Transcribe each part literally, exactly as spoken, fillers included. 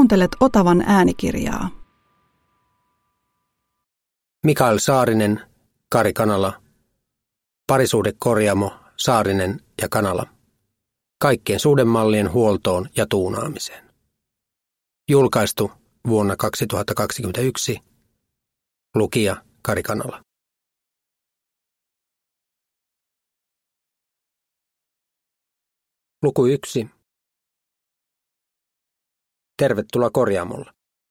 Kuuntelet Otavan äänikirjaa. Mikael Saarinen, Kari Kanala. Parisuhdekorjaamo Saarinen ja Kanala. Kaikkien suhdemallien huoltoon ja tuunaamiseen. Julkaistu vuonna kaksituhattakaksikymmentäyksi. Lukija Kari Kanala. Luku yksi. Tervetuloa korjaamolle.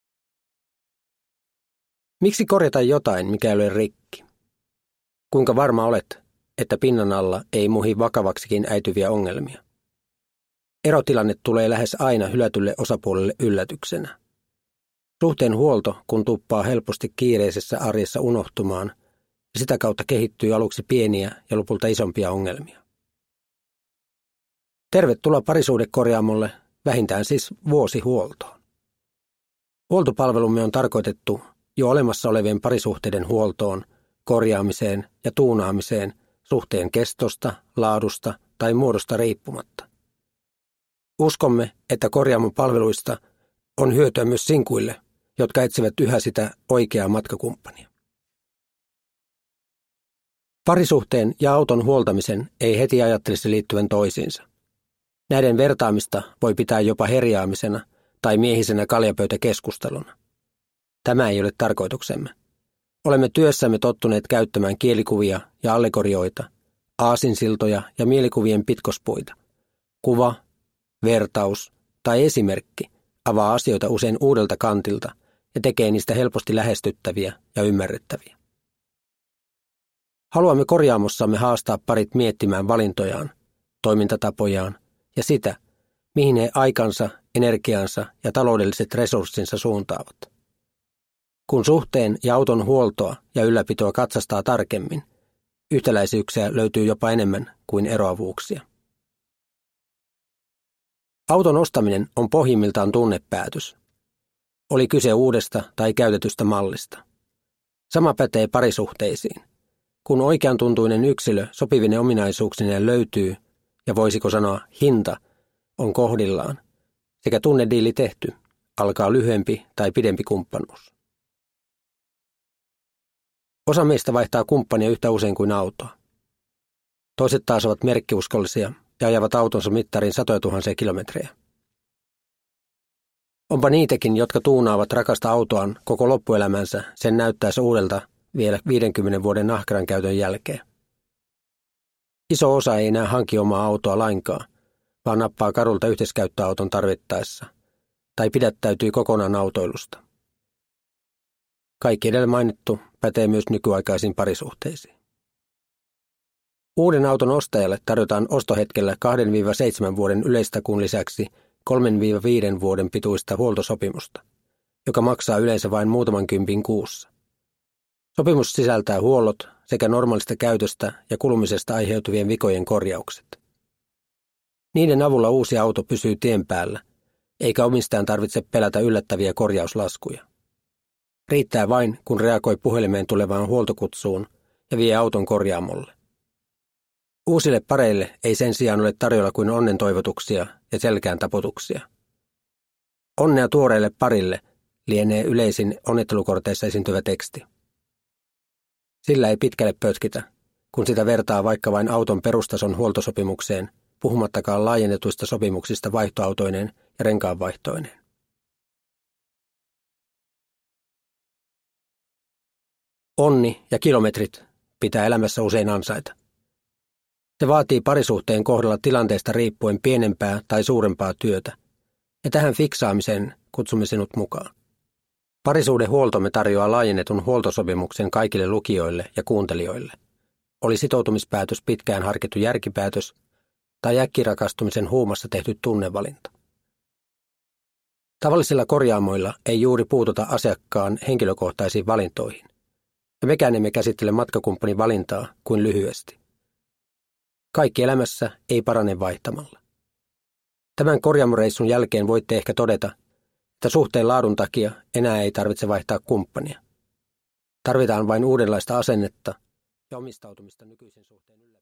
Miksi korjata jotain, mikä ei ole rikki? Kuinka varma olet, että pinnan alla ei muhi vakavaksikin äityviä ongelmia? Erotilanne tulee lähes aina hylätylle osapuolelle yllätyksenä. Suhteen huolto, kun tuppaa helposti kiireisessä arjessa unohtumaan, ja sitä kautta kehittyy aluksi pieniä ja lopulta isompia ongelmia. Tervetuloa parisuhdekorjaamolle, vähintään siis vuosihuoltoon. Huoltopalvelumme on tarkoitettu jo olemassa olevien parisuhteiden huoltoon, korjaamiseen ja tuunaamiseen suhteen kestosta, laadusta tai muodosta riippumatta. Uskomme, että korjaamon palveluista on hyötyä myös sinkuille, jotka etsivät yhä sitä oikeaa matkakumppania. Parisuhteen ja auton huoltamisen ei heti ajattelisi liittyvän toisiinsa. Näiden vertaamista voi pitää jopa herjaamisena tai miehisenä kaljapöytäkeskusteluna. Tämä ei ole tarkoituksemme. Olemme työssämme tottuneet käyttämään kielikuvia ja allegorioita, aasinsiltoja ja mielikuvien pitkospuita. Kuva, vertaus tai esimerkki avaa asioita usein uudelta kantilta ja tekee niistä helposti lähestyttäviä ja ymmärrettäviä. Haluamme korjaamossamme haastaa parit miettimään valintojaan, toimintatapojaan ja sitä, mihin he aikansa, energiansa ja taloudelliset resurssinsa suuntaavat. Kun suhteen ja auton huoltoa ja ylläpitoa katsastaa tarkemmin, yhtäläisyyksiä löytyy jopa enemmän kuin eroavuuksia. Auton ostaminen on pohjimmiltaan tunnepäätös. Oli kyse uudesta tai käytetystä mallista. Sama pätee parisuhteisiin. Kun oikean tuntuinen yksilö sopivine ominaisuuksineen löytyy, ja voisiko sanoa hinta, on kohdillaan, sekä tunnediili tehty, alkaa lyhyempi tai pidempi kumppanuus. Osa meistä vaihtaa kumppania yhtä usein kuin autoa. Toiset taas ovat merkkiuskollisia ja ajavat autonsa mittariin satoja tuhansia kilometrejä. Onpa niitäkin, jotka tuunaavat rakasta autoaan koko loppuelämänsä sen näyttäessä uudelta vielä viidenkymmenen vuoden ahkeran käytön jälkeen. Iso osa ei enää hanki omaa autoa lainkaan, vaan nappaa kadulta yhteiskäyttöauton tarvittaessa, tai pidättäytyy kokonaan autoilusta. Kaikki edellä mainittu pätee myös nykyaikaisiin parisuhteisiin. Uuden auton ostajalle tarjotaan ostohetkellä kahden seitsemän vuoden yleistakuun lisäksi kolmen viiden vuoden pituista huoltosopimusta, joka maksaa yleensä vain muutaman kympin kuussa. Sopimus sisältää huollot sekä normaalista käytöstä ja kulumisesta aiheutuvien vikojen korjaukset. Niiden avulla uusi auto pysyy tien päällä, eikä omistajan tarvitse pelätä yllättäviä korjauslaskuja. Riittää vain, kun reagoi puhelimeen tulevaan huoltokutsuun ja vie auton korjaamolle. Uusille pareille ei sen sijaan ole tarjolla kuin onnen toivotuksia ja selkään taputuksia. Onnea tuoreille parille lienee yleisin onnittelukorteissa esiintyvä teksti. Sillä ei pitkälle pötkitä, kun sitä vertaa vaikka vain auton perustason huoltosopimukseen, puhumattakaan laajennetuista sopimuksista vaihtoautoineen ja renkaanvaihtoineen. Onni ja kilometrit pitää elämässä usein ansaita. Se vaatii parisuhteen kohdalla tilanteesta riippuen pienempää tai suurempaa työtä, ja tähän fiksaamiseen kutsumme sinut mukaan. Parisuhdehuoltomme tarjoaa laajennetun huoltosopimuksen kaikille lukijoille ja kuuntelijoille. Oli sitoutumispäätös pitkään harkittu järkipäätös tai äkkirakastumisen huumassa tehty tunnevalinta. Tavallisilla korjaamoilla ei juuri puututa asiakkaan henkilökohtaisiin valintoihin, ja mekään emme käsittele matkakumppanin valintaa kuin lyhyesti. Kaikki elämässä ei parane vaihtamalla. Tämän korjaamoreissun jälkeen voitte ehkä todeta, että suhteen laadun takia enää ei tarvitse vaihtaa kumppania. Tarvitaan vain uudenlaista asennetta ja omistautumista nykyisen suhteen yllä.